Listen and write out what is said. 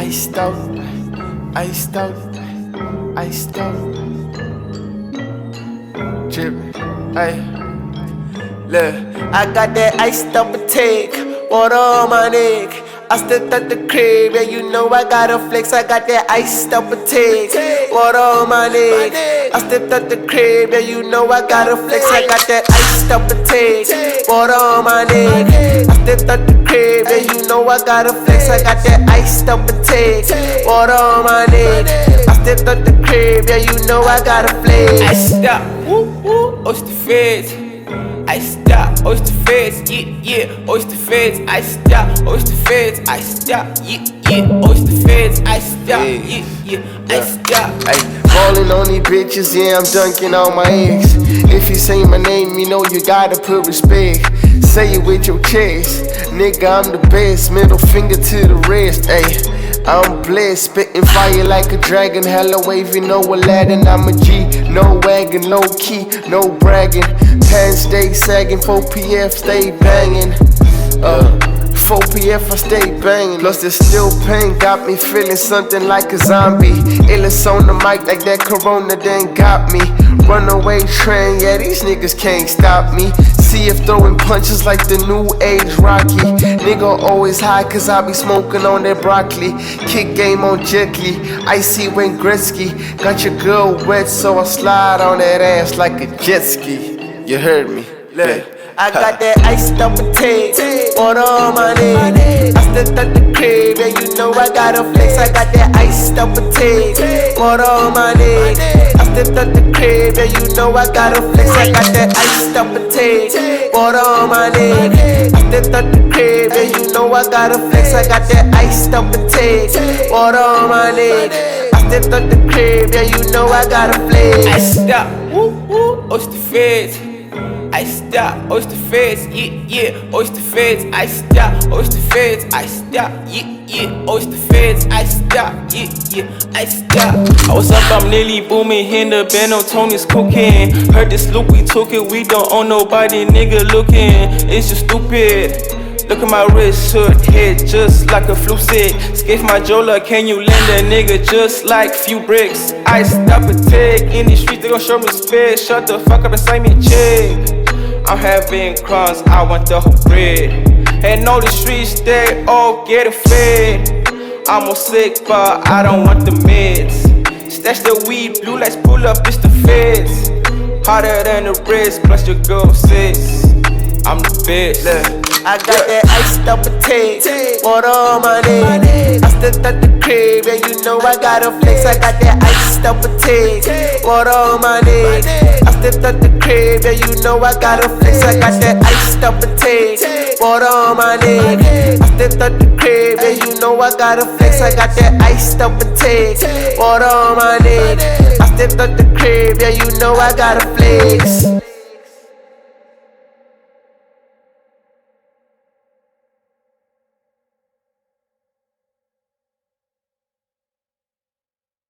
iced out, iced out, iced out. Drippin', ayy. Look, I got that iced up take, water on my neck. I stepped at the crib, yeah, you know I got a flex. I got that iced up take, water on my neck. I stepped at the crib, yeah, you know I got a flex. I got that iced up take, water on my neck. I stepped at the crib, yeah, you know I got a flex. I got that iced up take, water on my neck. I stepped at the crib, yeah, you know I got a flex. Iced up, woo woo, oyster feds. Iced up, oyster feds, yeah, yeah, oyster feds, iced up, oyster feds, iced up, yeah, yeah, oyster feds, iced up, yeah, yeah, iced up. Ay, ballin' on these bitches, yeah, I'm dunking on my ex. If you say my name, you know you gotta put respect. Say it with your chest, nigga, I'm the best. Middle finger to the rest, ayy. I'm blessed, spitting fire like a dragon. Hella wavy, no Aladdin, I'm a G. No wagon, low key, no bragging. Pants stay sagging, 4PF stay banging. 4PF I stay banging. Plus there's still pain, got me feeling something like a zombie. Illness on the mic like that corona then got me. Runaway train, yeah, these niggas can't stop me. See if throwing punches like the new age Rocky. Nigga always high cause I be smoking on that broccoli. Kick game on Jet Li, Icy Wayne Gretzky. Got your girl wet so I slide on that ass like a jet ski. You heard me? Look, I got that iced up take, water on my neck. I stepped at the crib, yeah, you know I got a flex. I got that iced up take, water on my neck. I stepped at the crib, yeah, you know I got a flex. I got that iced up take, water on my neck. I stepped at the crib, yeah, you know I got a flex. I got that iced up take, water on my neck. I stepped at the crib, yeah, you know I got a flex. Iced up, woo woo, oyster feds. Iced up, oyster feds, yeah, yeah, oyster feds, iced up, oyster feds, iced up, yeah, yeah, oyster feds, iced up, yeah, yeah, iced up. I was up, I'm nearly booming, in the band on Tony's cooking. Heard this loop, we took it, we don't own nobody, nigga looking, it's just stupid. Look at my wrist, hood, head just like a flu sick. Skate my Jola, can you lend a nigga just like few bricks? Iced up a tick, in the streets they gon' show me spit. Shut the fuck up and sign me a check. I'm having crumbs, I want the whole bread. And all the streets, they all getting fed. I'm on sick, but I don't want the meds. Stash the weed, blue lights pull up, it's the feds. Harder than the wrist, plus your girl sis. I'm the best. Look, I got that iced up take, water on my neck. I stepped at the crib, yeah, you know I got a flex. I got that iced up take, water on my neck. I stepped at the crib, yeah, you know I got a flex. I got that iced up take, water on my neck. I stepped at the crib, yeah, you know I got a flex. I got that iced up take, water on my neck. I stepped at the crib, yeah, you know I got a flex.